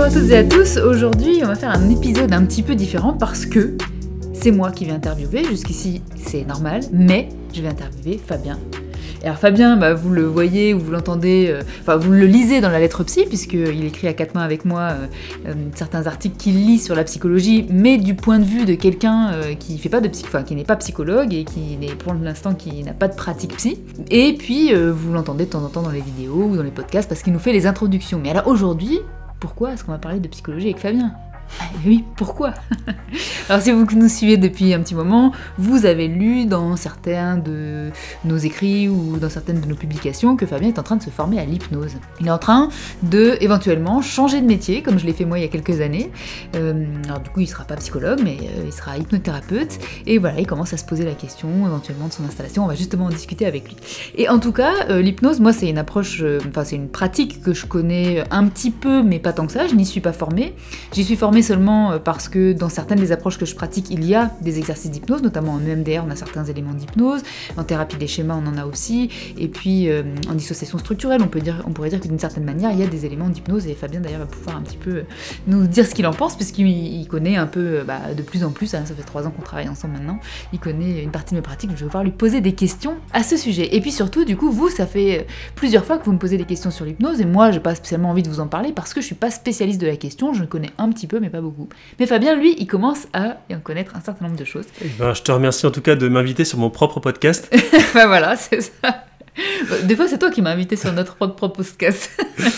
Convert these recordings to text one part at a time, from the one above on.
à toutes et à tous, aujourd'hui on va faire un épisode un petit peu différent parce que c'est moi qui vais interviewer, jusqu'ici c'est normal, mais je vais interviewer Fabien. Et alors Fabien, vous le voyez ou vous l'entendez, vous le lisez dans la lettre psy, puisqu'il écrit à quatre mains avec moi certains articles qu'il lit sur la psychologie, mais du point de vue de quelqu'un qui n'est pas psychologue et qui n'est pour l'instant qui n'a pas de pratique psy. Et puis vous l'entendez de temps en temps dans les vidéos ou dans les podcasts parce qu'il nous fait les introductions. Mais alors aujourd'hui, pourquoi est-ce qu'on va parler de psychologie avec Fabien ? Oui, pourquoi ? Alors si vous nous suivez depuis un petit moment, vous avez lu dans certains de nos écrits ou dans certaines de nos publications que Fabien est en train de se former à l'hypnose. Il est en train de, éventuellement, changer de métier, comme je l'ai fait moi il y a quelques années. Alors du coup, il sera pas psychologue, mais il sera hypnothérapeute. Et voilà, il commence à se poser la question, éventuellement, de son installation. On va justement en discuter avec lui. Et en tout cas, l'hypnose, moi, c'est une approche, c'est une pratique que je connais un petit peu, mais pas tant que ça. Je n'y suis pas formée. J'y suis formée seulement parce que dans certaines des approches que je pratique, il y a des exercices d'hypnose, notamment en EMDR, on a certains éléments d'hypnose, en thérapie des schémas, on en a aussi, et puis en dissociation structurelle, on pourrait dire que d'une certaine manière, il y a des éléments d'hypnose, et Fabien d'ailleurs va pouvoir un petit peu nous dire ce qu'il en pense, puisqu'il connaît un peu, de plus en plus, ça fait 3 ans qu'on travaille ensemble maintenant, il connaît une partie de mes pratiques, je vais pouvoir lui poser des questions à ce sujet. Et puis surtout, du coup, vous, ça fait plusieurs fois que vous me posez des questions sur l'hypnose, et moi, j'ai pas spécialement envie de vous en parler, parce que je suis pas spécialiste de la question, je connais un petit peu, mais pas beaucoup. Mais Fabien, lui, il commence à en connaître un certain nombre de choses. Je te remercie en tout cas de m'inviter sur mon propre podcast. Voilà, c'est ça. Des fois, c'est toi qui m'as invité sur notre propre podcast.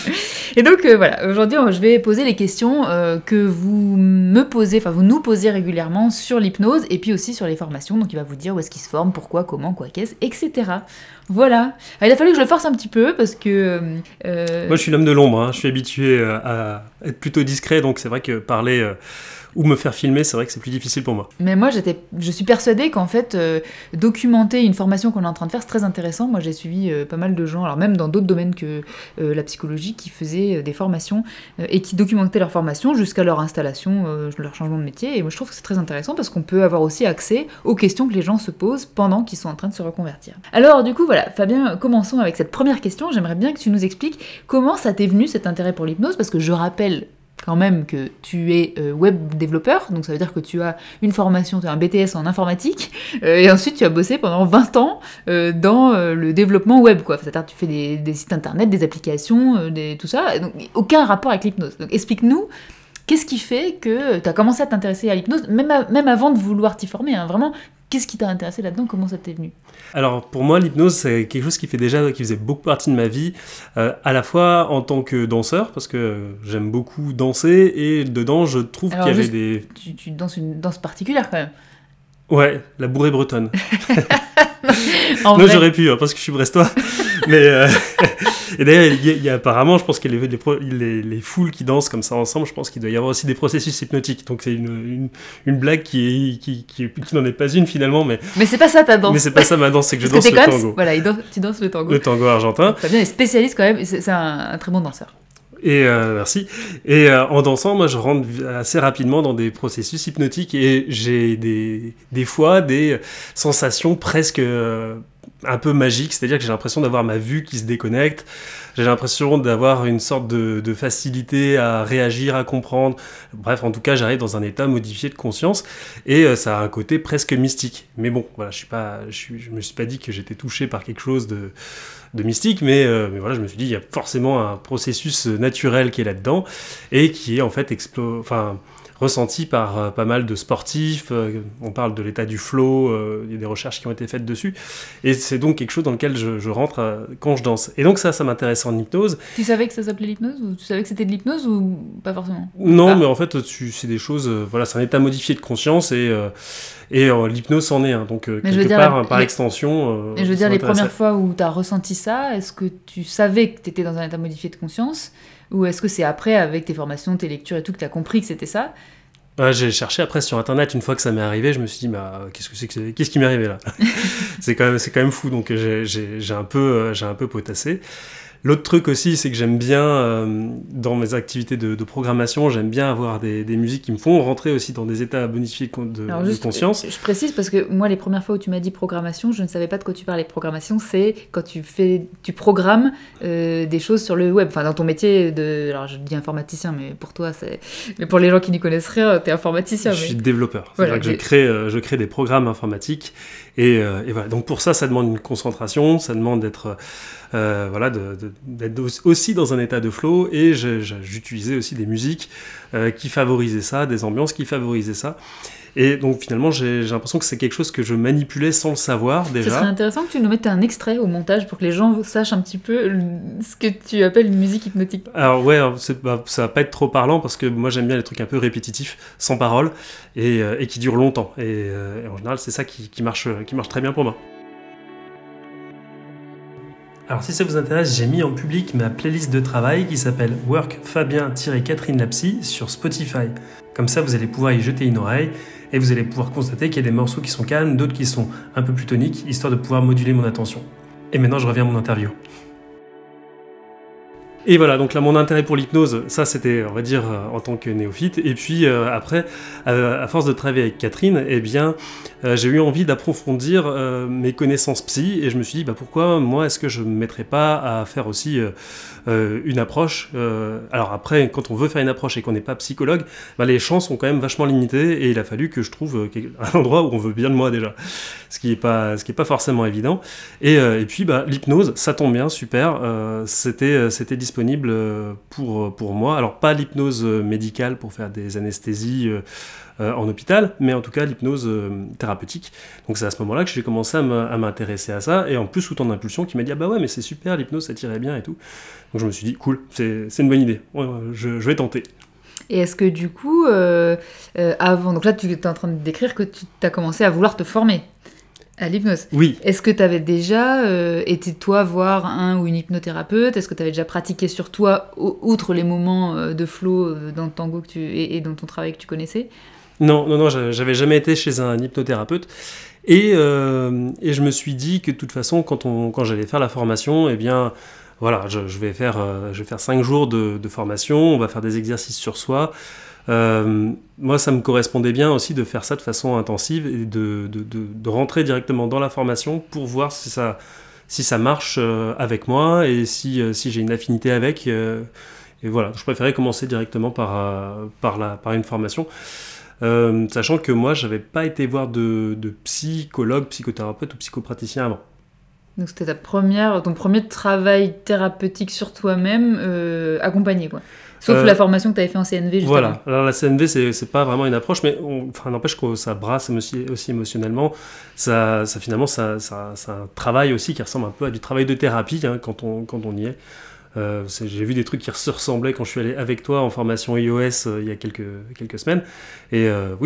Et donc, voilà, aujourd'hui, je vais poser les questions que vous nous posez régulièrement sur l'hypnose et puis aussi sur les formations. Donc, il va vous dire où est-ce qu'il se forme, pourquoi, comment, quoi, qu'est-ce, etc. Voilà. Alors, il a fallu que je le force un petit peu parce que... Moi, je suis l'homme de l'ombre. Je suis habitué à être plutôt discret, donc c'est vrai que parler... ou me faire filmer, c'est vrai que c'est plus difficile pour moi. Mais moi, je suis persuadée qu'en fait, documenter une formation qu'on est en train de faire, c'est très intéressant. Moi, j'ai suivi pas mal de gens, alors même dans d'autres domaines que la psychologie, qui faisaient des formations et qui documentaient leur formation jusqu'à leur installation, leur changement de métier. Et moi, je trouve que c'est très intéressant parce qu'on peut avoir aussi accès aux questions que les gens se posent pendant qu'ils sont en train de se reconvertir. Alors, du coup, voilà, Fabien, commençons avec cette première question. J'aimerais bien que tu nous expliques comment ça t'est venu, cet intérêt pour l'hypnose, parce que je rappelle quand même que tu es web développeur, donc ça veut dire que tu as une formation, tu as un BTS en informatique, et ensuite tu as bossé pendant 20 ans dans le développement web, quoi. C'est-à-dire que tu fais des sites internet, des applications, tout ça, donc aucun rapport avec l'hypnose. Donc explique-nous, qu'est-ce qui fait que tu as commencé à t'intéresser à l'hypnose, même avant de vouloir t'y former, hein, vraiment, qu'est-ce qui t'a intéressé là-dedans, comment ça t'est venu ? Alors pour moi, l'hypnose, c'est quelque chose qui faisait beaucoup partie de ma vie, à la fois en tant que danseur, parce que j'aime beaucoup danser, et dedans, je trouve qu'il y avait des... Tu danses une danse particulière, quand même. Ouais, la bourrée bretonne. Non, j'aurais pu, parce que je suis brestois. Mais et d'ailleurs, il y a apparemment, je pense que les foules qui dansent comme ça ensemble, je pense qu'il doit y avoir aussi des processus hypnotiques. Donc c'est une blague qui n'en est pas une finalement. Mais c'est pas ça ta danse. Mais c'est pas ça ma danse, c'est que je danse le tango. Voilà, tu danses le tango. Le tango argentin. Fabien est spécialiste quand même, c'est un très bon danseur. Et merci. Et en dansant, moi, je rentre assez rapidement dans des processus hypnotiques et j'ai des fois des sensations presque un peu magiques. C'est-à-dire que j'ai l'impression d'avoir ma vue qui se déconnecte. J'ai l'impression d'avoir une sorte de facilité à réagir, à comprendre. Bref, en tout cas, j'arrive dans un état modifié de conscience et ça a un côté presque mystique. Mais bon, voilà, je me suis pas dit que j'étais touché par quelque chose de mystique, mais voilà, je me suis dit, il y a forcément un processus naturel qui est là-dedans et qui est en fait ressenti par pas mal de sportifs. On parle de l'état du flow, il y a des recherches qui ont été faites dessus, et c'est donc quelque chose dans lequel je rentre quand je danse. Et donc ça m'intéresse en hypnose. Tu savais que ça s'appelait l'hypnose, ou tu savais que c'était de l'hypnose, ou pas forcément ? Non, mais en fait, c'est des choses, voilà, c'est un état modifié de conscience, et l'hypnose en est un, donc quelque part, par extension... je veux dire, les premières fois où tu as ressenti ça, est-ce que tu savais que tu étais dans un état modifié de conscience ? Ou est-ce que c'est après, avec tes formations, tes lectures et tout, que tu as compris que c'était ça ? J'ai cherché après sur internet, une fois que ça m'est arrivé, je me suis dit, qu'est-ce qui m'est arrivé là ? C'est quand même fou, donc j'ai un peu potassé. L'autre truc aussi, c'est que j'aime bien, dans mes activités de programmation, j'aime bien avoir des musiques qui me font rentrer aussi dans des états bonifiés de conscience. Je précise parce que moi, les premières fois où tu m'as dit programmation, je ne savais pas de quoi tu parlais. Programmation, c'est quand tu programmes des choses sur le web. Enfin, dans ton métier alors je dis informaticien, mais pour toi, mais pour les gens qui n'y connaissent rien, t'es informaticien. Je suis développeur. Voilà, c'est-à-dire que je crée des programmes informatiques. Et voilà. Donc pour ça demande une concentration, ça demande d'être aussi dans un état de flow, et j'utilisais aussi des musiques qui favorisaient ça, des ambiances qui favorisaient ça. Et donc finalement, j'ai l'impression que c'est quelque chose que je manipulais sans le savoir déjà. Ce serait intéressant que tu nous mettes un extrait au montage pour que les gens sachent un petit peu ce que tu appelles une musique hypnotique. Alors ouais, ça va pas être trop parlant parce que moi j'aime bien les trucs un peu répétitifs, sans parole, et qui durent longtemps. Et en général, c'est ça qui marche très bien pour moi. Alors si ça vous intéresse, j'ai mis en public ma playlist de travail qui s'appelle Work Fabien-Catherine Lapsy sur Spotify. Comme ça, vous allez pouvoir y jeter une oreille et vous allez pouvoir constater qu'il y a des morceaux qui sont calmes, d'autres qui sont un peu plus toniques, histoire de pouvoir moduler mon attention. Et maintenant, je reviens à mon interview. Et voilà, donc là, mon intérêt pour l'hypnose, ça c'était, on va dire, en tant que néophyte. Et puis après, à force de travailler avec Catherine, eh bien, j'ai eu envie d'approfondir mes connaissances psy, et je me suis dit, pourquoi moi, est-ce que je ne me mettrais pas à faire aussi une approche Alors après, quand on veut faire une approche et qu'on n'est pas psychologue, les chances sont quand même vachement limitées, et il a fallu que je trouve un endroit où on veut bien de moi déjà, ce qui est pas forcément évident. Et puis l'hypnose, ça tombe bien, super, c'était disponible pour moi. Alors pas l'hypnose médicale pour faire des anesthésies en hôpital, mais en tout cas l'hypnose thérapeutique. Donc c'est à ce moment-là que j'ai commencé à m'intéresser à ça, et en plus sous ton impulsion qui m'a dit ah bah ouais mais c'est super, l'hypnose ça tirait bien et tout. Donc je me suis dit cool, c'est une bonne idée, je vais tenter. Et est-ce que du coup, avant, donc là tu es en train de décrire que tu as commencé à vouloir te former à l'hypnose. Oui. Est-ce que tu avais déjà été toi voir un ou une hypnothérapeute ? Est-ce que tu avais déjà pratiqué sur toi, outre les moments de flow dans le tango et dans ton travail que tu connaissais ? Non, j'avais jamais été chez un hypnothérapeute. Et je me suis dit que de toute façon, quand j'allais faire la formation, eh bien, voilà, je vais faire 5 jours de formation, on va faire des exercices sur soi. Moi, ça me correspondait bien aussi de faire ça de façon intensive et de rentrer directement dans la formation pour voir si ça marche avec moi et si j'ai une affinité avec. Et voilà, je préférais commencer directement par une formation. Sachant que moi, j'avais pas été voir de psychologue, psychothérapeute ou psychopraticien avant. Donc c'était ton premier travail thérapeutique sur toi-même accompagné, quoi. Sauf la formation que tu avais fait en CNV juste voilà. avant. Alors la CNV, c'est pas vraiment une approche, mais n'empêche que ça brasse aussi émotionnellement. Ça finalement, c'est un travail aussi qui ressemble un peu à du travail de thérapie quand on y est. J'ai vu des trucs qui se ressemblaient quand je suis allé avec toi en formation iOS il y a quelques semaines. Et oui,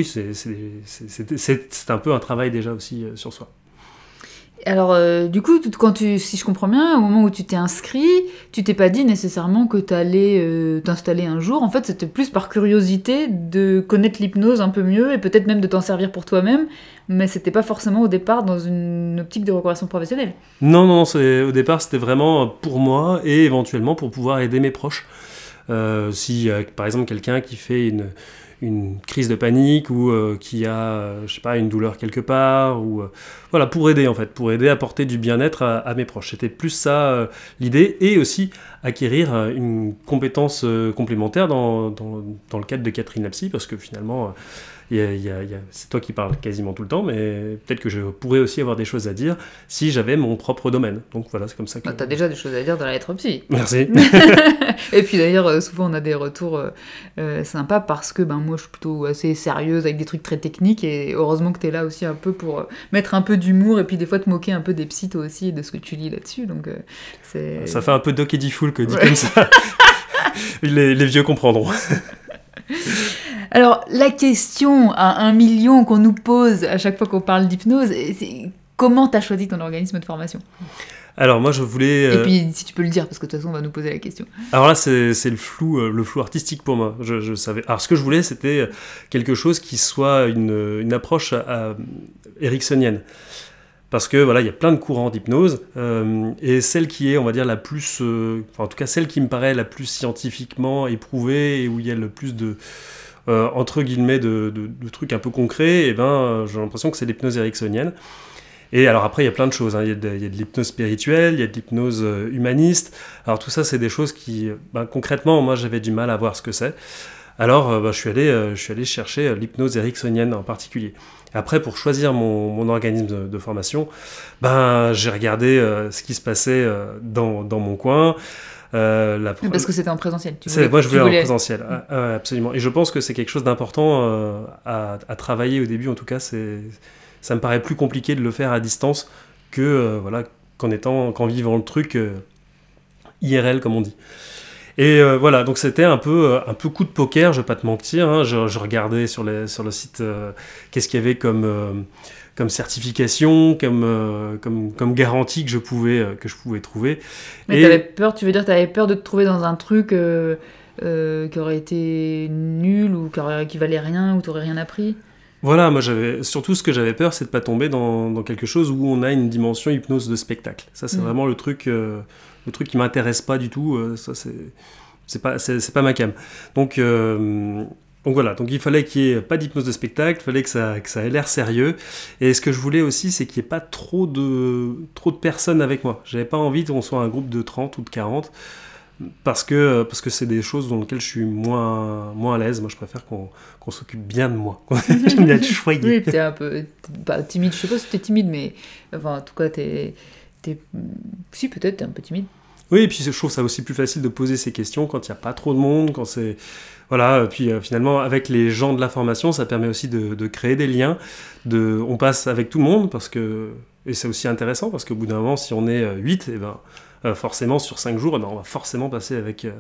c'est un peu un travail déjà aussi sur soi. Alors, du coup, si je comprends bien, au moment où tu t'es inscrit, tu t'es pas dit nécessairement que tu allais t'installer un jour. En fait, c'était plus par curiosité de connaître l'hypnose un peu mieux et peut-être même de t'en servir pour toi-même, mais c'était pas forcément au départ dans une optique de reconversion professionnelle. Non, au départ, c'était vraiment pour moi et éventuellement pour pouvoir aider mes proches. Si, par exemple, quelqu'un qui fait une crise de panique ou qui a, je sais pas, une douleur quelque part, ou voilà, pour aider à apporter du bien-être à mes proches. C'était plus ça l'idée, et aussi acquérir une compétence complémentaire dans le cadre de Catherine Lapsy, parce que finalement, c'est toi qui parles quasiment tout le temps, mais peut-être que je pourrais aussi avoir des choses à dire si j'avais mon propre domaine. Donc voilà, c'est comme ça que... T'as déjà des choses à dire dans la lettre psy. Merci. Et puis d'ailleurs, souvent on a des retours sympas parce que moi je suis plutôt assez sérieuse avec des trucs très techniques, et heureusement que t'es là aussi un peu pour mettre un peu d'humour et puis des fois te moquer un peu des psys toi aussi et de ce que tu lis là-dessus. Donc, ça fait un peu Doc Eddie Fool que dit comme ça. les vieux comprendront. Alors, la question à 1 million qu'on nous pose à chaque fois qu'on parle d'hypnose, c'est comment t'as choisi ton organisme de formation ? Alors moi je voulais... Et puis si tu peux le dire, parce que de toute façon on va nous poser la question. Alors là c'est le flou artistique pour moi. Je savais... Alors ce que je voulais c'était quelque chose qui soit une approche ericksonienne. Parce que voilà, il y a plein de courants d'hypnose, et celle qui est, on va dire, la plus, en tout cas celle qui me paraît la plus scientifiquement éprouvée et où il y a le plus de, entre guillemets, de trucs un peu concrets, et j'ai l'impression que c'est l'hypnose ericksonienne. Et alors après, il y a plein de choses, hein. Il y a de l'hypnose spirituelle, il y a de l'hypnose humaniste. Alors tout ça, c'est des choses qui, concrètement, moi j'avais du mal à voir ce que c'est. Alors je suis allé chercher l'hypnose ericksonienne en particulier. Après, pour choisir mon organisme de formation, j'ai regardé ce qui se passait dans mon coin. Parce que c'était en présentiel. Moi, je voulais en présentiel, absolument. Et je pense que c'est quelque chose d'important à travailler au début. En tout cas, ça me paraît plus compliqué de le faire à distance que qu'en vivant le truc IRL, comme on dit. Et voilà, donc c'était un peu coup de poker, je vais pas te mentir, hein. Je regardais sur le site qu'est-ce qu'il y avait comme certification, comme garantie que je pouvais trouver. Mais t'avais peur, tu veux dire, t'avais peur de te trouver dans un truc qui aurait été nul ou qui valait rien, ou t'aurais rien appris? Voilà, moi surtout ce que j'avais peur, c'est de pas tomber dans quelque chose où on a une dimension hypnose de spectacle. Ça, c'est vraiment le truc qui m'intéresse pas du tout. Ça, c'est pas ma came. Donc voilà, donc il fallait qu'il n'y ait pas d'hypnose de spectacle, il fallait que ça ait l'air sérieux. Et ce que je voulais aussi, c'est qu'il n'y ait pas trop de personnes avec moi. J'avais pas envie qu'on soit un groupe de 30 ou de 40. Parce que c'est des choses dans lesquelles je suis moins à l'aise. Moi, je préfère qu'on s'occupe bien de moi. J'aime bien être choyé. Oui, t'es un peu timide. Je sais pas si t'es timide, mais en tout cas, si, peut-être t'es un peu timide. Oui, et puis je trouve ça aussi plus facile de poser ces questions quand il n'y a pas trop de monde, quand c'est... Voilà, puis finalement, avec les gens de la formation, ça permet aussi de créer des liens. On passe avec tout le monde, et c'est aussi intéressant, parce qu'au bout d'un moment, si on est 8, forcément, sur 5 jours, on va forcément passer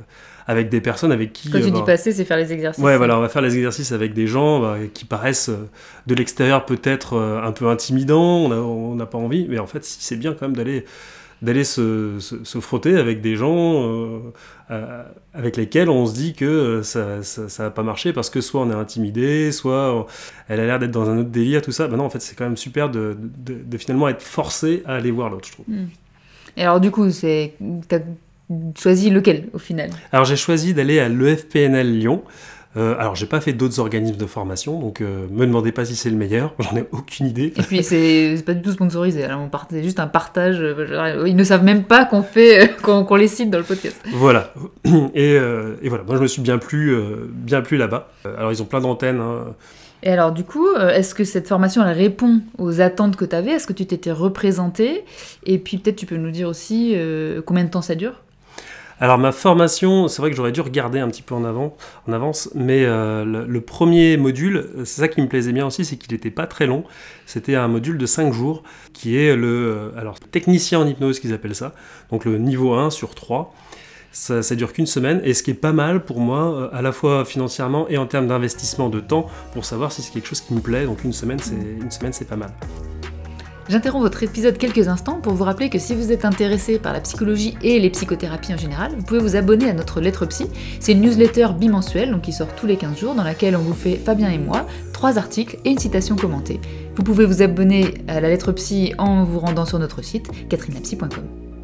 avec des personnes avec qui... Quand tu dis passer, c'est faire les exercices. Ouais, voilà, on va faire les exercices avec des gens qui paraissent de l'extérieur peut-être un peu intimidants, on n'a pas envie, mais en fait, si, c'est bien quand même d'aller se frotter avec des gens avec lesquels on se dit que ça va pas marcher, parce que soit on est intimidé, soit elle a l'air d'être dans un autre délire, tout ça. Non, en fait, c'est quand même super de finalement être forcé à aller voir l'autre, je trouve. Et alors du coup, t'as choisi lequel au final? Alors j'ai choisi d'aller à l'EFPNL Lyon. Alors j'ai pas fait d'autres organismes de formation, donc me demandez pas si c'est le meilleur, j'en ai aucune idée. Et puis c'est pas du tout sponsorisé, alors c'est juste un partage, ils ne savent même pas qu'on les cite dans le podcast. Voilà, et voilà, moi je me suis bien plu là-bas. Alors ils ont plein d'antennes, hein. Et alors du coup, est-ce que cette formation elle répond aux attentes que tu avais? Est-ce que tu t'étais représenté? Et puis peut-être tu peux nous dire aussi combien de temps ça dure? Alors ma formation, c'est vrai que j'aurais dû regarder un petit peu en avance, mais le premier module, c'est ça qui me plaisait bien aussi, c'est qu'il n'était pas très long. C'était un module de 5 jours, qui est alors technicien en hypnose qu'ils appellent ça, donc le niveau 1 sur 3. Ça dure qu'une semaine, et ce qui est pas mal pour moi, à la fois financièrement et en termes d'investissement de temps, pour savoir si c'est quelque chose qui me plaît. Donc une semaine, c'est pas mal. J'interromps votre épisode quelques instants pour vous rappeler que si vous êtes intéressé par la psychologie et les psychothérapies en général, vous pouvez vous abonner à notre Lettre Psy. C'est une newsletter bimensuelle, donc qui sort tous les 15 jours, dans laquelle on vous fait, Fabien et moi, 3 articles et une citation commentée. Vous pouvez vous abonner à la Lettre Psy en vous rendant sur notre site, catherinelapsy.com.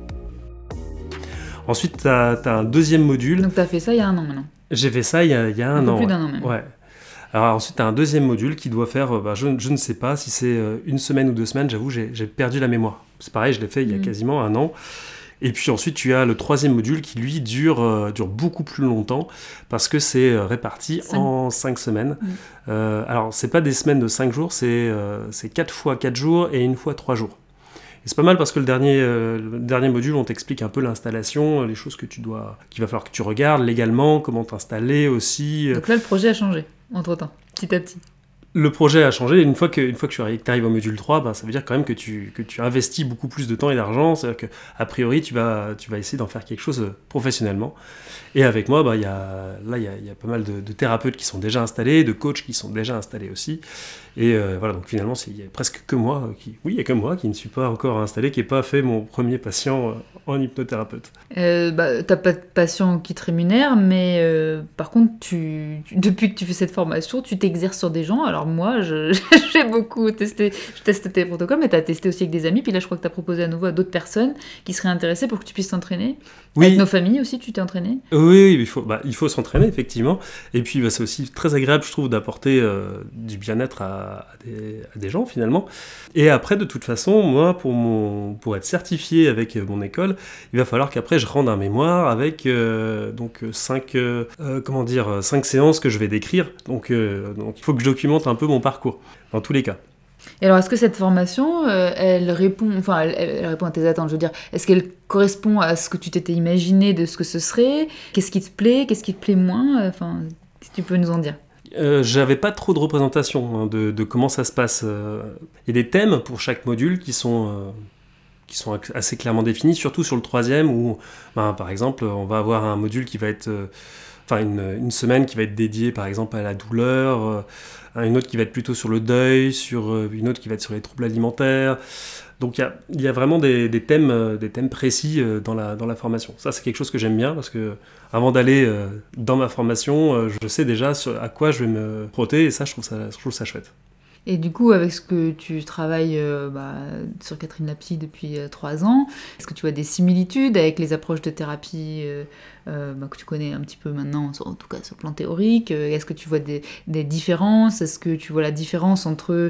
Ensuite, t'as un deuxième module. Donc t'as fait ça il y a un an maintenant. J'ai fait ça il y a un an. Plus d'un an même. Ouais. Alors ensuite, t'as un deuxième module qui doit faire, je ne sais pas si c'est une semaine ou 2 semaines, j'avoue, j'ai perdu la mémoire. C'est pareil, je l'ai fait il y a quasiment un an. Et puis ensuite, tu as le troisième module qui, lui, dure beaucoup plus longtemps, parce que c'est réparti en 5 semaines. Alors, c'est pas des semaines de 5 jours, c'est 4 fois 4 jours et 1 fois 3 jours. Et c'est pas mal parce que le dernier module, on t'explique un peu l'installation, les choses qu'il va falloir que tu regardes légalement, comment t'installer aussi. Donc là, le projet a changé, entre-temps, petit à petit. Le projet a changé, et une fois que tu arrives au module 3, ça veut dire quand même que tu investis beaucoup plus de temps et d'argent, c'est-à-dire qu'a priori, tu vas essayer d'en faire quelque chose professionnellement. Et avec moi, il y a pas mal de thérapeutes qui sont déjà installés, de coachs qui sont déjà installés aussi. Et voilà, donc finalement, il y a presque que moi il y a que moi qui ne suis pas encore installé, qui n'ai pas fait mon premier patient en hypnothérapeute. T'as pas de patient qui te rémunère, mais par contre, depuis que tu fais cette formation, tu t'exerces sur des gens. Alors moi, j'ai beaucoup testé, je teste tes protocoles, mais t'as testé aussi avec des amis, puis là, je crois que t'as proposé à nouveau à d'autres personnes qui seraient intéressées pour que tu puisses t'entraîner. Oui. Avec nos familles aussi, tu t'es entraîné? Oui, il faut s'entraîner, effectivement. Et puis, c'est aussi très agréable, je trouve, d'apporter du bien-être à des gens, finalement. Et après, de toute façon, moi, pour être certifié avec mon école, il va falloir qu'après, je rende un mémoire avec 5 séances que je vais décrire. Donc, il faut que je documente un peu mon parcours, dans tous les cas. Et alors, est-ce que cette formation, elle répond à tes attentes? Je veux dire, est-ce qu'elle correspond à ce que tu t'étais imaginé de ce que ce serait? Qu'est-ce qui te plaît moins? Enfin, si tu peux nous en dire. J'avais pas trop de représentation de comment ça se passe. Il y a des thèmes pour chaque module qui sont assez clairement définis, surtout sur le 3e où, par exemple, on va avoir un module qui va être... une semaine qui va être dédiée, par exemple, à la douleur, une autre qui va être plutôt sur le deuil, une autre qui va être sur les troubles alimentaires. Donc il y a vraiment des thèmes précis dans la formation. Ça, c'est quelque chose que j'aime bien parce que avant d'aller dans ma formation, je sais déjà à quoi je vais me frotter et ça, je trouve ça chouette. Et du coup, avec ce que tu travailles sur Catherine Lapsy depuis 3 ans, est-ce que tu vois des similitudes avec les approches de thérapie que tu connais un petit peu maintenant, en tout cas sur le plan théorique? Est-ce que tu vois des différences? Est-ce que tu vois la différence entre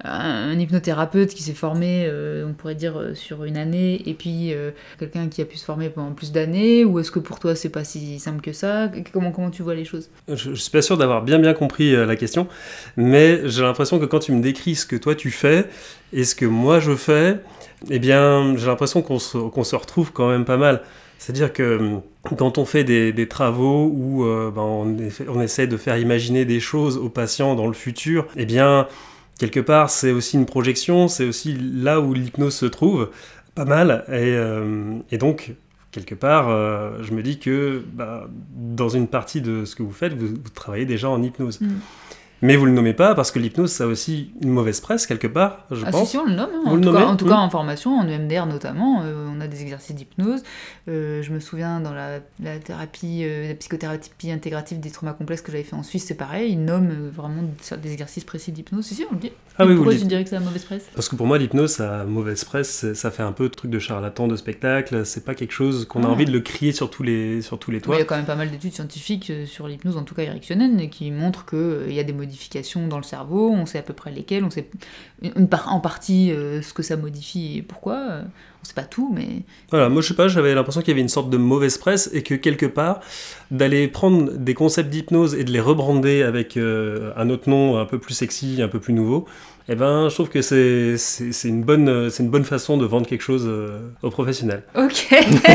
un hypnothérapeute qui s'est formé, on pourrait dire, sur une année, et puis quelqu'un qui a pu se former pendant plus d'années? Ou est-ce que pour toi, c'est pas si simple que ça? Comment tu vois les choses? Je suis pas sûr d'avoir bien compris la question, mais j'ai l'impression que quand tu me décris ce que toi tu fais et ce que moi je fais, eh bien, j'ai l'impression qu'on se retrouve quand même pas mal. C'est-à-dire que quand on fait des travaux où on essaie de faire imaginer des choses aux patients dans le futur, eh bien, quelque part, c'est aussi une projection, c'est aussi là où l'hypnose se trouve, pas mal. Et donc, quelque part, je me dis que dans une partie de ce que vous faites, vous travaillez déjà en hypnose. Mais vous le nommez pas parce que l'hypnose, ça a aussi une mauvaise presse quelque part, je pense. Si, on le nomme. En tout cas, en formation, en EMDR notamment, on a des exercices d'hypnose. Je me souviens dans la thérapie, la psychothérapie intégrative des traumas complexes que j'avais fait en Suisse, c'est pareil. Ils nomment vraiment des exercices précis d'hypnose. Si, on le dit. Ah oui, pourquoi tu dirais que ça a mauvaise presse? Parce que pour moi, l'hypnose, ça a mauvaise presse. Ça fait un peu truc de charlatan de spectacle. C'est pas quelque chose qu'on a envie de le crier sur tous les toits. Il y a quand même pas mal d'études scientifiques sur l'hypnose, en tout cas ericksonienne, qui montrent qu'il y a des modifications dans le cerveau. On sait à peu près lesquelles. On sait en partie ce que ça modifie et pourquoi. On sait pas tout, mais... Voilà, moi je sais pas, j'avais l'impression qu'il y avait une sorte de mauvaise presse et que quelque part, d'aller prendre des concepts d'hypnose et de les rebrander avec un autre nom un peu plus sexy, un peu plus nouveau, eh ben, je trouve que c'est une bonne façon de vendre quelque chose aux professionnels. Ok.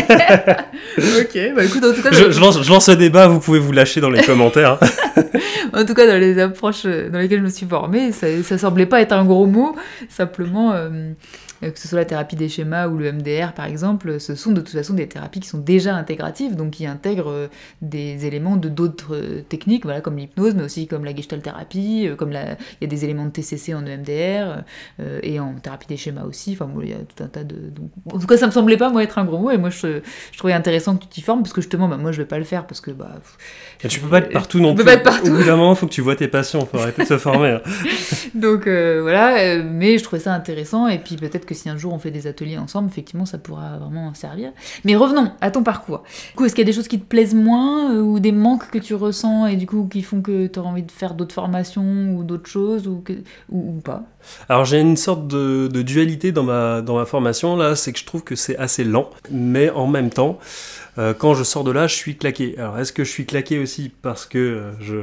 Ok, écoute, en tout cas... Je lance ce débat, vous pouvez vous lâcher dans les commentaires. En tout cas, dans les approches dans lesquelles je me suis formée, ça semblait pas être un gros mot, simplement... que ce soit la thérapie des schémas ou le MDR par exemple, ce sont de toute façon des thérapies qui sont déjà intégratives, donc qui intègrent des éléments de d'autres techniques, voilà, comme l'hypnose, mais aussi comme la gestalt thérapie, il y a des éléments de TCC en EMDR, et en thérapie des schémas aussi, enfin bon, il y a tout un tas de... Donc, en tout cas, ça me semblait pas moi être un gros mot, et moi je trouvais intéressant que tu t'y formes, parce que justement, moi je vais pas le faire, parce que... tu peux pas être partout non plus. Au bout d'un moment, il faut que tu vois tes patients, il faut arrêter de se former. Donc voilà, mais je trouvais ça intéressant, et puis peut-être que si un jour on fait des ateliers ensemble, effectivement, ça pourra vraiment servir. Mais revenons à ton parcours. Du coup, est-ce qu'il y a des choses qui te plaisent moins, ou des manques que tu ressens, et du coup, qui font que tu auras envie de faire d'autres formations, ou d'autres choses, ou pas? Alors, j'ai une sorte de dualité dans ma formation, là, c'est que je trouve que c'est assez lent, mais en même temps, quand je sors de là, je suis claqué. Alors, est-ce que je suis claqué aussi parce que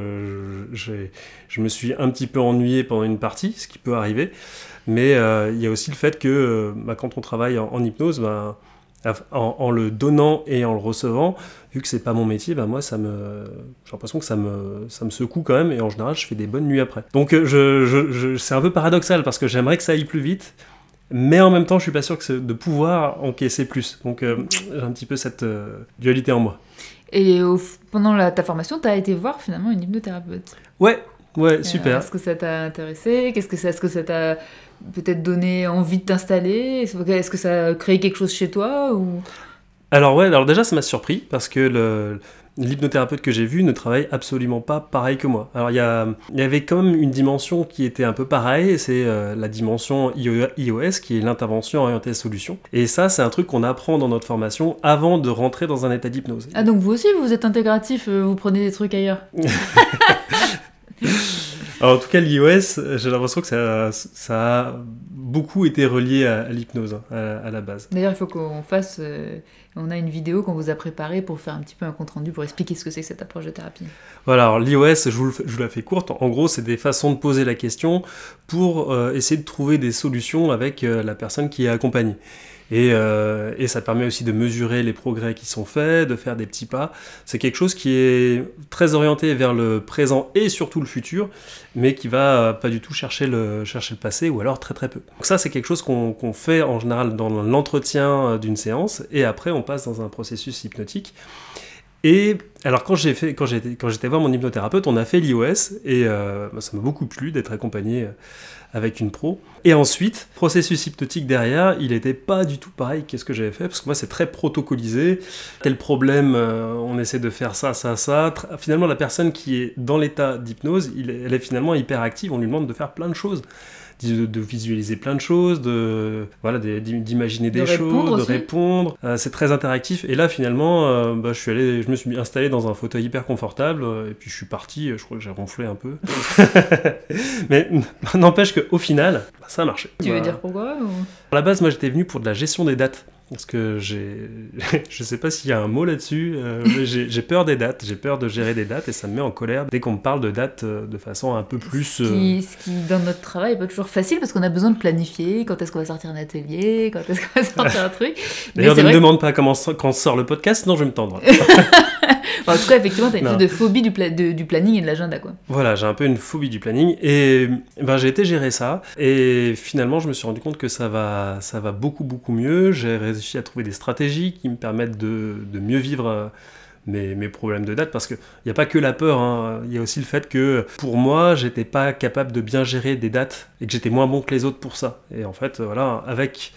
je me suis un petit peu ennuyé pendant une partie, ce qui peut arriver, mais il y a aussi le fait que quand on travaille en hypnose, en le donnant et en le recevant, vu que c'est pas mon métier, moi j'ai l'impression que ça me secoue quand même, et en général je fais des bonnes nuits après. Donc c'est un peu paradoxal parce que j'aimerais que ça aille plus vite, mais en même temps je suis pas sûr de pouvoir encaisser plus. Donc j'ai un petit peu cette dualité en moi. Et pendant ta formation, t'as été voir finalement une hypnothérapeute? Ouais, Ouais, super. Est-ce que ça t'a intéressé? Est-ce que ça t'a peut-être donné envie de t'installer? Est-ce que ça a créé quelque chose chez toi ou... Alors déjà, ça m'a surpris parce que l'hypnothérapeute que j'ai vu ne travaille absolument pas pareil que moi. Alors il y avait quand même une dimension qui était un peu pareille, c'est la dimension IOS, qui est l'intervention orientée solution. Et ça, c'est un truc qu'on apprend dans notre formation avant de rentrer dans un état d'hypnose. Ah, donc vous aussi, vous êtes intégratif, vous prenez des trucs ailleurs. Alors, en tout cas, l'IOS, j'ai l'impression que ça a beaucoup été relié à l'hypnose, à la base. D'ailleurs, il faut qu'on fasse... on a une vidéo qu'on vous a préparée pour faire un petit peu un compte-rendu, pour expliquer ce que c'est que cette approche de thérapie. Voilà, alors l'IOS, je vous la fais courte. En gros, c'est des façons de poser la question pour essayer de trouver des solutions avec la personne qui est accompagnée. Et ça permet aussi de mesurer les progrès qui sont faits, de faire des petits pas. C'est quelque chose qui est très orienté vers le présent et surtout le futur, mais qui va pas du tout chercher le passé, ou alors très très peu. Donc ça, c'est quelque chose qu'on fait en général dans l'entretien d'une séance, et après on passe dans un processus hypnotique. Et alors quand j'étais voir mon hypnothérapeute, on a fait l'IOS, et ça m'a beaucoup plu d'être accompagné avec une pro. Et ensuite, processus hypnotique derrière, il n'était pas du tout pareil qu'est-ce que j'avais fait, parce que moi c'est très protocolisé. Tel problème, on essaie de faire ça. Finalement, la personne qui est dans l'état d'hypnose, elle est finalement hyper active, on lui demande de faire plein de choses. De visualiser plein de choses, d'imaginer des choses, de répondre. C'est très interactif. Et là, finalement, je me suis installé dans un fauteuil hyper confortable, et puis je suis parti, je crois que j'ai ronflé un peu. Mais n'empêche qu'au final, ça a marché. Tu veux dire pourquoi ou... À la base, moi, j'étais venu pour de la gestion des dates. Parce que je sais pas s'il y a un mot là-dessus, j'ai peur des dates, j'ai peur de gérer des dates, et ça me met en colère dès qu'on me parle de dates de façon un peu plus... Ce qui, dans notre travail, n'est pas toujours facile, parce qu'on a besoin de planifier, quand est-ce qu'on va sortir un atelier, quand est-ce qu'on va sortir un truc. D'ailleurs, ne me demande pas quand sort le podcast, sinon je vais me tendre. En tout cas, effectivement, t'as une sorte de phobie du planning et de l'agenda, quoi. Voilà, j'ai un peu une phobie du planning, et j'ai été gérer ça, et finalement, je me suis rendu compte que ça va beaucoup, beaucoup mieux. J'ai réussi à trouver des stratégies qui me permettent de mieux vivre mes problèmes de date, parce qu'il n'y a pas que la peur, hein. Il y a aussi le fait que, pour moi, j'étais pas capable de bien gérer des dates, et que j'étais moins bon que les autres pour ça. Et en fait, voilà, avec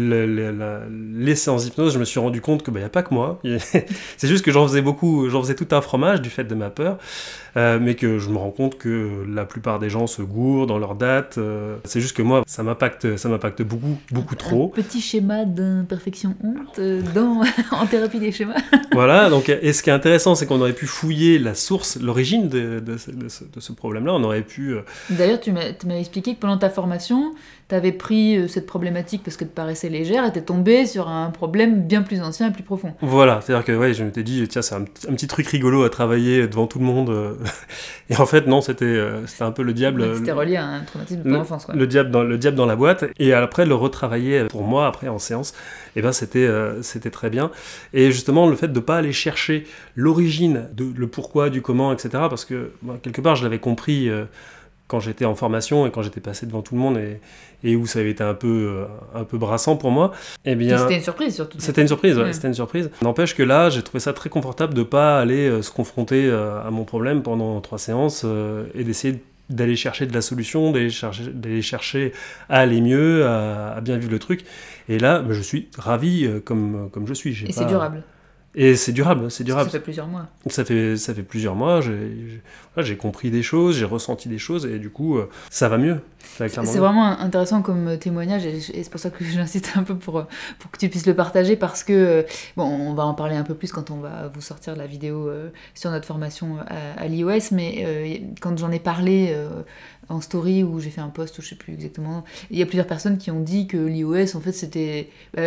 les séances d'hypnose, je me suis rendu compte que il n'y a pas que moi. C'est juste que j'en faisais tout un fromage du fait de ma peur, mais que je me rends compte que la plupart des gens se gourent dans leurs dates. C'est juste que moi, ça m'impacte beaucoup, beaucoup trop. Un petit schéma d'imperfection honte en thérapie des schémas. Voilà, donc, et ce qui est intéressant, c'est qu'on aurait pu fouiller la source, l'origine de ce problème-là. On aurait pu... D'ailleurs, tu m'as expliqué que pendant ta formation, tu avais pris cette problématique parce qu'elle te paraissait légère, et t'es tombé sur un problème bien plus ancien et plus profond. Voilà, c'est-à-dire que je m'étais dit, tiens, c'est un petit truc rigolo à travailler devant tout le monde. Et en fait, non, c'était un peu le diable... Ouais, c'était relié à un traumatisme de ton enfance, quoi. Le diable dans la boîte. Et après, le retravailler pour moi, après, en séance, c'était très bien. Et justement, le fait de ne pas aller chercher l'origine, le pourquoi, du comment, etc. Parce que, quelque part, je l'avais compris... quand j'étais en formation et quand j'étais passé devant tout le monde et où ça avait été un peu brassant pour moi, eh bien... C'était une surprise, surtout. C'était une surprise, ouais. C'était une surprise. N'empêche que là, j'ai trouvé ça très confortable de ne pas aller se confronter à mon problème pendant 3 séances et d'essayer d'aller chercher de la solution, d'aller chercher à aller mieux, à bien vivre le truc. Et là, je suis ravi comme je suis. C'est durable. Et c'est durable. Ça fait plusieurs mois. Ça fait plusieurs mois, j'ai compris des choses, j'ai ressenti des choses, et du coup, ça va mieux. C'est vraiment intéressant comme témoignage, et c'est pour ça que j'insiste un peu pour que tu puisses le partager, parce que, on va en parler un peu plus quand on va vous sortir la vidéo sur notre formation à l'IOS, mais quand j'en ai parlé en story, où j'ai fait un post, ou je sais plus exactement, il y a plusieurs personnes qui ont dit que l'IOS, en fait, c'était...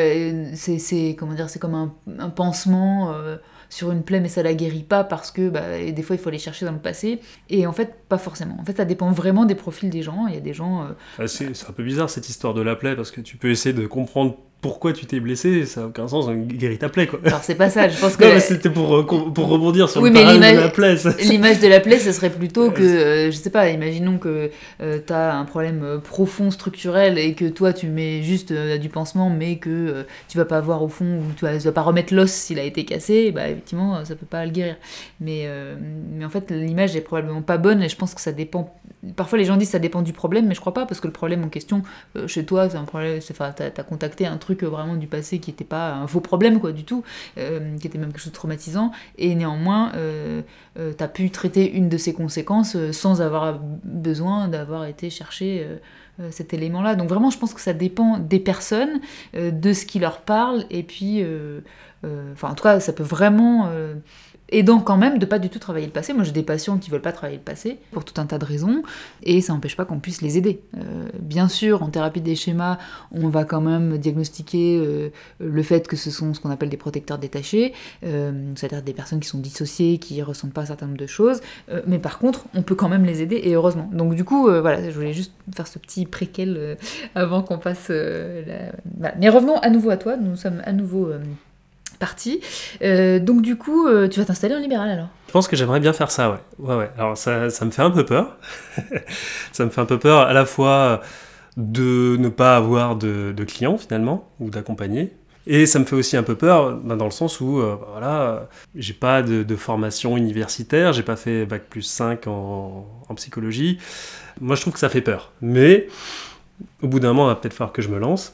c'est comme un pansement... sur une plaie, mais ça la guérit pas, parce que des fois il faut aller chercher dans le passé, et en fait pas forcément. En fait, ça dépend vraiment des profils des gens. Il y a des gens c'est un peu bizarre cette histoire de la plaie, parce que tu peux essayer de comprendre pourquoi tu t'es blessé, ça n'a aucun sens, guéris ta plaie, quoi. Alors c'est pas ça, je pense que... Non, mais c'était pour rebondir sur Oui, le mais parallèle de la plaie. l'image de la plaie, ça serait plutôt que, je sais pas, imaginons que t'as un problème profond, structurel, et que toi tu mets juste du pansement, mais que tu vas pas voir au fond, ou tu vas pas remettre l'os s'il a été cassé, bah effectivement ça peut pas le guérir. Mais en fait l'image est probablement pas bonne, et je pense que ça dépend... Parfois les gens disent que ça dépend du problème, mais je crois pas, parce que le problème en question, chez toi, c'est un problème, t'as contacté un truc vraiment du passé qui était pas un faux problème, quoi, du tout, qui était même quelque chose de traumatisant, et néanmoins, t'as pu traiter une de ces conséquences sans avoir besoin d'avoir été chercher cet élément-là. Donc vraiment, je pense que ça dépend des personnes, de ce qui leur parle, et puis... en tout cas, ça peut vraiment... aidant quand même de pas du tout travailler le passé. Moi j'ai des patients qui veulent pas travailler le passé pour tout un tas de raisons, et ça n'empêche pas qu'on puisse les aider. Bien sûr, en thérapie des schémas, on va quand même diagnostiquer le fait que ce sont ce qu'on appelle des protecteurs détachés, c'est-à-dire des personnes qui sont dissociées, qui ressentent pas un certain nombre de choses, mais par contre on peut quand même les aider, et heureusement. Donc du coup, voilà, je voulais juste faire ce petit préquel avant qu'on passe... Voilà. Mais revenons à nouveau à toi, nous sommes à nouveau... partie. Donc du coup, tu vas t'installer en libéral alors? Je pense que j'aimerais bien faire ça, ouais. Ouais. Alors ça me fait un peu peur. Ça me fait un peu peur à la fois de ne pas avoir de clients finalement, ou d'accompagner. Et ça me fait aussi un peu peur dans le sens où, j'ai pas de formation universitaire, j'ai pas fait Bac+5 en psychologie. Moi je trouve que ça fait peur. Mais au bout d'un moment, il va peut-être falloir que je me lance.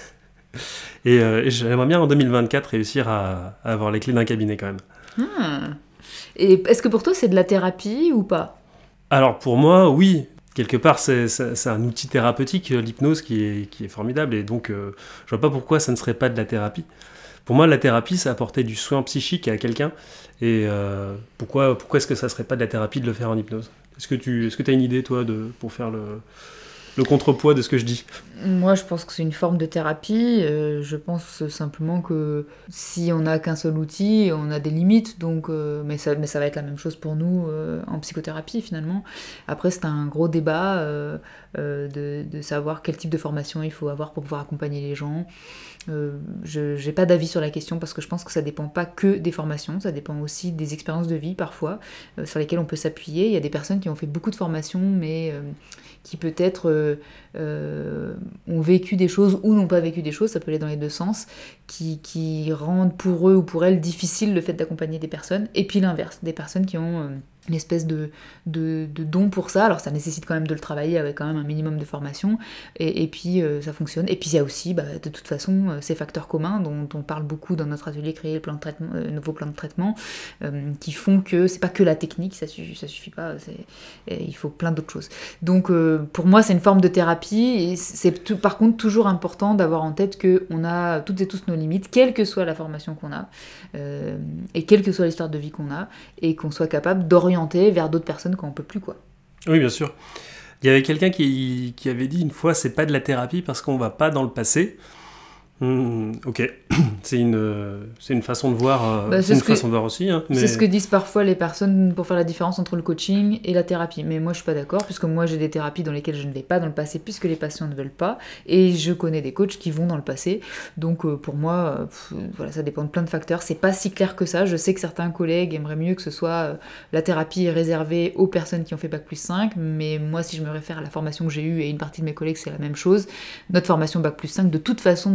Et j'aimerais bien en 2024 réussir à avoir les clés d'un cabinet quand même. Et est-ce que pour toi c'est de la thérapie ou pas? Alors pour moi, oui. Quelque part, c'est un outil thérapeutique, l'hypnose, qui est formidable. Et donc, je vois pas pourquoi ça ne serait pas de la thérapie. Pour moi, la thérapie, c'est apporter du soin psychique à quelqu'un. Et pourquoi est-ce que ça serait pas de la thérapie de le faire en hypnose? Est-ce que tu as une idée, toi, pour faire le contrepoids de ce que je dis? Moi, je pense que c'est une forme de thérapie. Je pense simplement que si on n'a qu'un seul outil, on a des limites. Donc, mais ça va être la même chose pour nous en psychothérapie, finalement. Après, c'est un gros débat de savoir quel type de formation il faut avoir pour pouvoir accompagner les gens. Je n'ai pas d'avis sur la question parce que je pense que ça dépend pas que des formations, ça dépend aussi des expériences de vie parfois sur lesquelles on peut s'appuyer. Il y a des personnes qui ont fait beaucoup de formations mais qui peut-être ont vécu des choses ou n'ont pas vécu des choses, ça peut aller dans les deux sens, qui rendent pour eux ou pour elles difficile le fait d'accompagner des personnes, et puis l'inverse, des personnes qui ont une espèce de don pour ça. Alors ça nécessite quand même de le travailler avec quand même un minimum de formation, et puis ça fonctionne. Et puis il y a aussi de toute façon ces facteurs communs dont on parle beaucoup dans notre atelier Créer le plan de traitement, nouveau plan de traitement, qui font que c'est pas que la technique, ça suffit pas, il faut plein d'autres choses. Donc pour moi c'est une forme de thérapie, et c'est par contre toujours important d'avoir en tête qu'on a toutes et tous nos limites, quelle que soit la formation qu'on a, et quelle que soit l'histoire de vie qu'on a, et qu'on soit capable d'orienter vers d'autres personnes quand on peut plus, quoi. Oui, bien sûr. Il y avait quelqu'un qui avait dit une fois, c'est pas de la thérapie parce qu'on va pas dans le passé. Ok, c'est une façon de voir, c'est une façon de voir aussi. Hein, mais... C'est ce que disent parfois les personnes pour faire la différence entre le coaching et la thérapie. Mais moi, je suis pas d'accord, puisque moi, j'ai des thérapies dans lesquelles je ne vais pas dans le passé, puisque les patients ne veulent pas, et je connais des coachs qui vont dans le passé. Donc, pour moi, voilà, ça dépend de plein de facteurs. C'est pas si clair que ça. Je sais que certains collègues aimeraient mieux que ce soit la thérapie réservée aux personnes qui ont fait Bac+5, mais moi, si je me réfère à la formation que j'ai eue, et une partie de mes collègues, c'est la même chose. Notre formation Bac+5, de toute façon,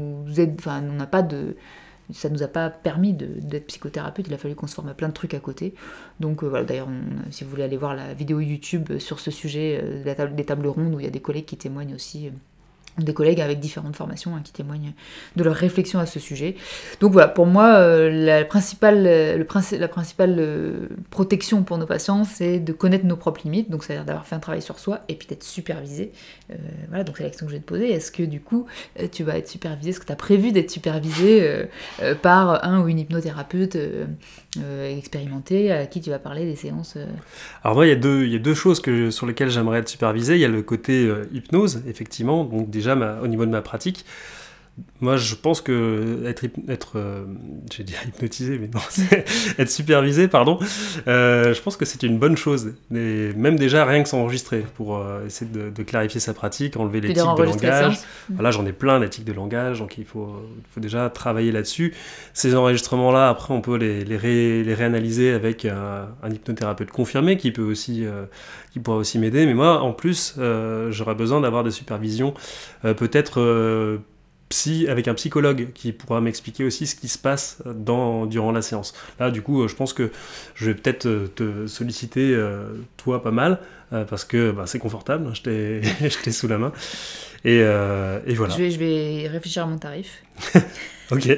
ça nous a pas permis d'être psychothérapeute, il a fallu qu'on se forme à plein de trucs à côté. Donc voilà, d'ailleurs, si vous voulez aller voir la vidéo YouTube sur ce sujet, des tables rondes où il y a des collègues qui témoignent aussi, des collègues avec différentes formations qui témoignent de leur réflexion à ce sujet. Donc voilà, pour moi, la principale protection pour nos patients, c'est de connaître nos propres limites, donc c'est-à-dire d'avoir fait un travail sur soi et puis d'être supervisé. Voilà, donc c'est la question que je vais te poser. Est-ce que du coup, tu vas être supervisé? Est-ce que tu as prévu d'être supervisé par un ou une hypnothérapeute expérimentée à qui tu vas parler des séances Alors moi, il y a deux choses sur lesquelles j'aimerais être supervisé. Il y a le côté hypnose, effectivement, donc déjà au niveau de ma pratique. moi, je pense que j'ai dit hypnotisé, mais non, être supervisé, pardon. Je pense que c'est une bonne chose. Et même déjà, rien que s'enregistrer pour essayer de clarifier sa pratique, enlever les tics de langage. Voilà, j'en ai plein, les tics de langage, donc il faut déjà travailler là-dessus. Ces enregistrements-là, après, on peut les réanalyser avec un hypnothérapeute confirmé qui pourra aussi m'aider. Mais moi, en plus, j'aurais besoin d'avoir des supervisions, peut-être avec un psychologue qui pourra m'expliquer aussi ce qui se passe durant la séance. Là, du coup, je pense que je vais peut-être te solliciter, toi, pas mal, parce que c'est confortable, je t'ai sous la main. Et voilà. Je vais réfléchir à mon tarif. Ok.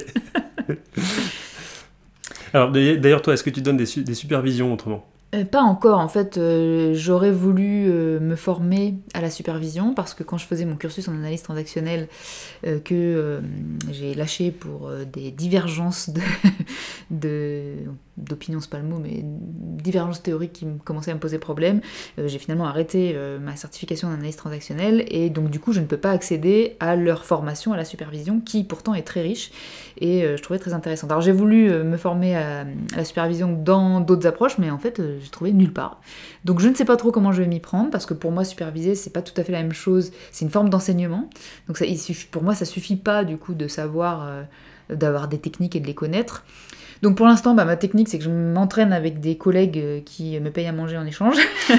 Alors, d'ailleurs, toi, est-ce que tu donnes des supervisions autrement ? Pas encore, en fait, j'aurais voulu me former à la supervision parce que quand je faisais mon cursus en analyse transactionnelle que j'ai lâché pour des divergences d'opinion, c'est pas le mot, mais divergences théoriques qui commençaient à me poser problème, j'ai finalement arrêté ma certification en analyse transactionnelle et donc du coup je ne peux pas accéder à leur formation à la supervision qui pourtant est très riche et je trouvais très intéressante. Alors j'ai voulu me former à la supervision dans d'autres approches, mais en fait j'ai trouvé nulle part. Donc je ne sais pas trop comment je vais m'y prendre, parce que pour moi superviser c'est pas tout à fait la même chose, c'est une forme d'enseignement. Donc pour moi ça suffit pas du coup de savoir, d'avoir des techniques et de les connaître. Donc pour l'instant, ma technique, c'est que je m'entraîne avec des collègues qui me payent à manger en échange.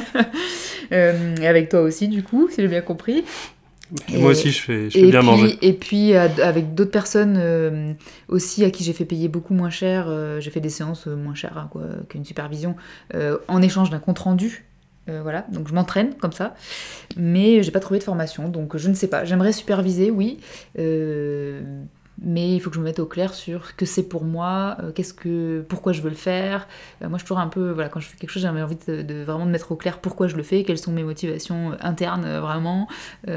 Et avec toi aussi, du coup, si j'ai bien compris. Moi aussi, je fais bien manger. Et puis avec d'autres personnes aussi à qui j'ai fait payer beaucoup moins cher, j'ai fait des séances moins chères qu'une supervision, en échange d'un compte-rendu. Voilà, donc je m'entraîne comme ça, mais j'ai pas trouvé de formation, donc je ne sais pas. J'aimerais superviser, oui, mais il faut que je me mette au clair sur ce que c'est pour moi, pourquoi je veux le faire. Moi, je suis toujours un peu, voilà, quand je fais quelque chose, j'ai envie de vraiment de mettre au clair pourquoi je le fais, quelles sont mes motivations internes vraiment,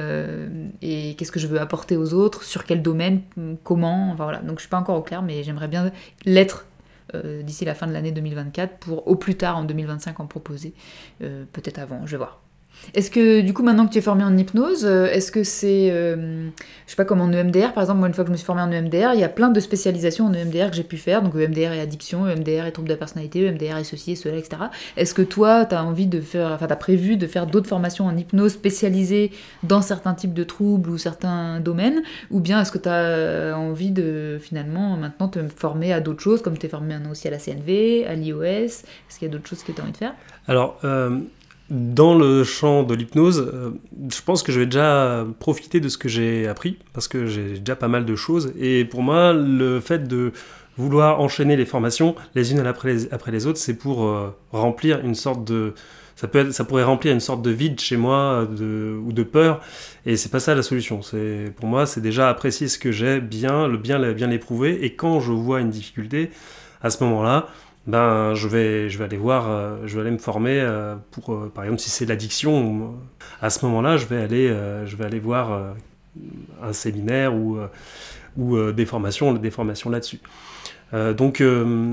et qu'est-ce que je veux apporter aux autres, sur quel domaine, comment, enfin voilà. Donc je suis pas encore au clair, mais j'aimerais bien l'être d'ici la fin de l'année 2024 pour au plus tard en 2025 en proposer, peut-être avant, je vais voir. Est-ce que, du coup, maintenant que tu es formé en hypnose, est-ce que c'est, je sais pas, comme en EMDR, par exemple, moi, une fois que je me suis formée en EMDR, il y a plein de spécialisations en EMDR que j'ai pu faire, donc EMDR et addiction, EMDR et troubles de la personnalité, EMDR et ceci et cela, etc. Est-ce que toi, t'as prévu de faire d'autres formations en hypnose spécialisées dans certains types de troubles ou certains domaines, ou bien est-ce que t'as envie de, finalement, maintenant, te former à d'autres choses, comme t'es formé maintenant aussi à la CNV, à l'IOS, est-ce qu'il y a d'autres choses que t'as envie de faire ? Alors, dans le champ de l'hypnose, je pense que je vais déjà profiter de ce que j'ai appris, parce que j'ai déjà pas mal de choses. Et pour moi, le fait de vouloir enchaîner les formations, les unes après les autres, c'est pour remplir une sorte de... Ça pourrait remplir une sorte de vide chez moi, ou de peur, et c'est pas ça la solution. Pour moi, c'est déjà apprécier ce que j'ai, bien l'éprouver, et quand je vois une difficulté, à ce moment-là, je vais aller me former pour, par exemple, si c'est l'addiction, à ce moment-là, je vais aller voir un séminaire ou des formations là-dessus. Donc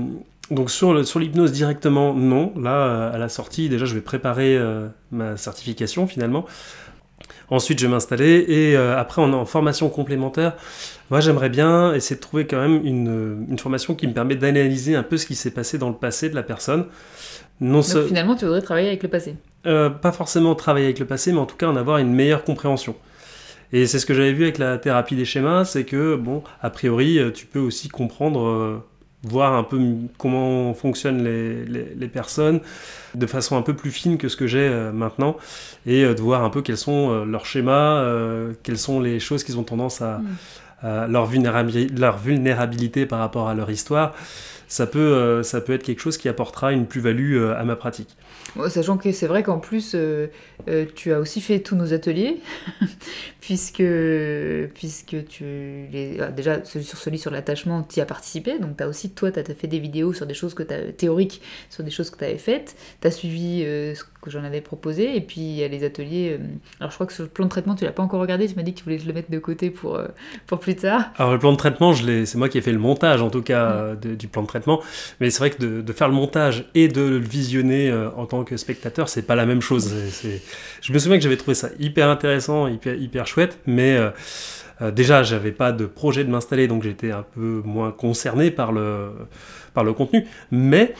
sur l'hypnose directement, non. Là, à la sortie, déjà, je vais préparer ma certification finalement. Ensuite, je vais m'installer et après, en formation complémentaire, moi, j'aimerais bien essayer de trouver quand même une formation qui me permet d'analyser un peu ce qui s'est passé dans le passé de la personne. Donc finalement, tu voudrais travailler avec le passé ? Pas forcément travailler avec le passé, mais en tout cas en avoir une meilleure compréhension. Et c'est ce que j'avais vu avec la thérapie des schémas, c'est que, bon, a priori, tu peux aussi comprendre... voir un peu comment fonctionnent les personnes de façon un peu plus fine que ce que j'ai maintenant, et de voir un peu quels sont leurs schémas, quelles sont les choses qu'ils ont tendance à leur vulnérabilité par rapport à leur histoire. Ça peut être quelque chose qui apportera une plus-value à ma pratique. Sachant que c'est vrai qu'en plus, tu as aussi fait tous nos ateliers, puisque déjà, celui sur l'attachement, tu y as participé, donc toi, tu as fait des vidéos sur des choses théoriques, sur des choses que tu avais faites, tu as suivi ce que j'en avais proposé, et puis il y a les ateliers... alors je crois que sur le plan de traitement, tu l'as pas encore regardé, tu m'as dit que tu voulais le mettre de côté pour plus tard. Alors le plan de traitement, c'est moi qui ai fait le montage, en tout cas, du plan de traitement, mais c'est vrai que de faire le montage et de le visionner en tant que spectateur, c'est pas la même chose. Je me souviens que j'avais trouvé ça hyper intéressant, hyper chouette, mais Déjà, j'avais pas de projet de m'installer, donc j'étais un peu moins concerné par le contenu. Mais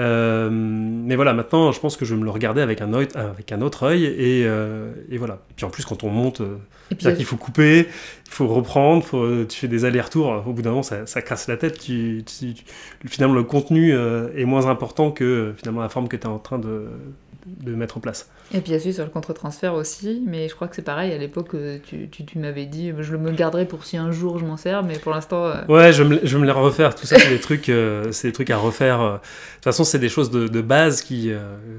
voilà, maintenant, je pense que je vais me le regarder avec un autre œil. Et voilà. Puis en plus, quand on monte, c'est-à-dire qu'il faut couper, il faut reprendre, tu fais des allers-retours. Au bout d'un moment, ça casse la tête. Finalement, le contenu est moins important que finalement la forme que tu es en train de mettre en place. Et puis, il y a celui sur le contre-transfert aussi, mais je crois que c'est pareil, à l'époque, tu m'avais dit, je me garderai pour si un jour je m'en sers, mais pour l'instant... Ouais, je vais me les refaire, tout ça, c'est des trucs à refaire. De toute façon, c'est des choses de base qui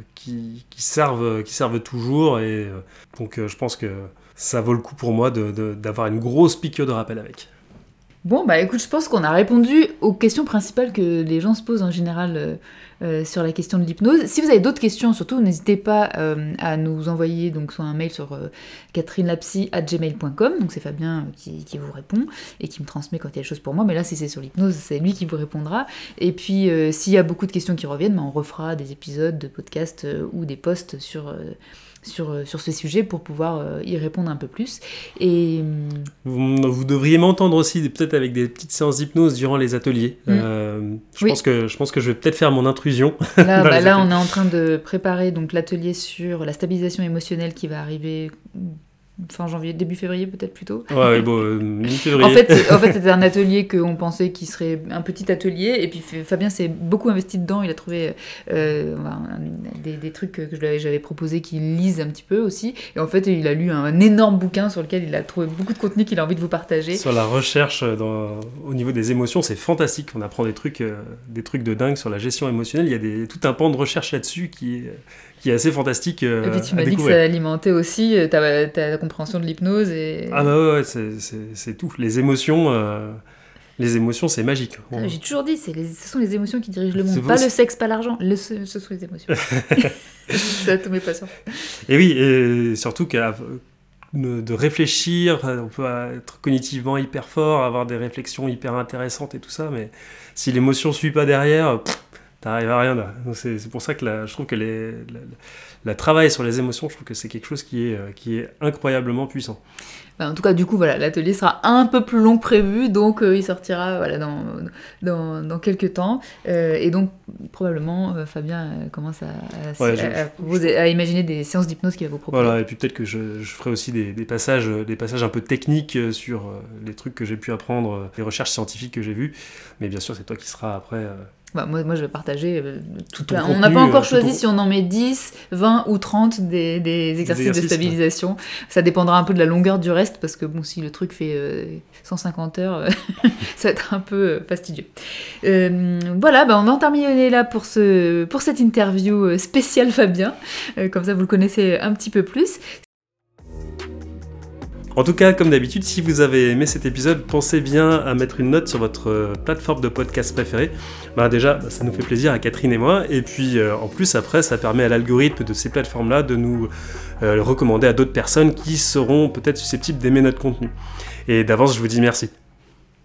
servent toujours, et donc je pense que ça vaut le coup pour moi d'avoir une grosse piqûre de rappel avec. Bon, bah écoute, je pense qu'on a répondu aux questions principales que les gens se posent en général sur la question de l'hypnose. Si vous avez d'autres questions, surtout, n'hésitez pas à nous envoyer donc, soit un mail sur catherinelapsy@gmail.com, donc c'est Fabien qui vous répond et qui me transmet quand il y a des choses pour moi, mais là, si c'est sur l'hypnose, c'est lui qui vous répondra. Et puis, s'il y a beaucoup de questions qui reviennent, on refera des épisodes de podcast ou des posts sur ce sujet pour pouvoir y répondre un peu plus. Et vous devriez m'entendre aussi peut-être avec des petites séances d'hypnose durant les ateliers. Je pense que je vais peut-être faire mon intrusion. Là, on est en train de préparer donc l'atelier sur la stabilisation émotionnelle qui va arriver fin janvier, début février peut-être plutôt. Ouais, bon, mi-février. En fait, c'était un atelier qu'on pensait qui serait un petit atelier, et puis Fabien s'est beaucoup investi dedans, il a trouvé des trucs que j'avais proposé qu'il lise un petit peu aussi, et en fait, il a lu un énorme bouquin sur lequel il a trouvé beaucoup de contenu qu'il a envie de vous partager. Sur la recherche au niveau des émotions, c'est fantastique, on apprend des trucs de dingue sur la gestion émotionnelle, il y a tout un pan de recherche là-dessus qui est assez fantastique. Et puis tu m'as dit que ça alimentait aussi ta compréhension de l'hypnose. Ah bah ouais, c'est tout. Les émotions, c'est magique. J'ai toujours dit, ce sont les émotions qui dirigent le monde. Pas le sexe, pas l'argent. Ce sont les émotions. C'est à tous mes patients. Et oui, et surtout de réfléchir, on peut être cognitivement hyper fort, avoir des réflexions hyper intéressantes et tout ça, mais si l'émotion ne suit pas derrière... t'arrives à rien là. Donc c'est pour ça que je trouve que le travail sur les émotions, je trouve que c'est quelque chose qui est incroyablement puissant. En tout cas, du coup, voilà, l'atelier sera un peu plus long que prévu, donc il sortira dans quelques temps. Et donc, probablement, Fabien commence à imaginer des séances d'hypnose qu'il va vous proposer. Voilà, et puis peut-être que je ferai aussi des passages un peu techniques sur les trucs que j'ai pu apprendre, les recherches scientifiques que j'ai vues. Mais bien sûr, c'est toi qui seras après... Moi, je vais partager tout le contenu. On n'a pas encore choisi si on en met 10, 20 ou 30 des exercices de stabilisation. Ouais. Ça dépendra un peu de la longueur du reste, parce que si le truc fait 150 heures, ça va être un peu fastidieux. Voilà, on va en terminer là pour cette interview spéciale Fabien. Comme ça, vous le connaissez un petit peu plus. En tout cas, comme d'habitude, si vous avez aimé cet épisode, pensez bien à mettre une note sur votre plateforme de podcast préférée. Déjà, ça nous fait plaisir à Catherine et moi. Et puis, en plus, après, ça permet à l'algorithme de ces plateformes-là de nous le recommander à d'autres personnes qui seront peut-être susceptibles d'aimer notre contenu. Et d'avance, je vous dis merci.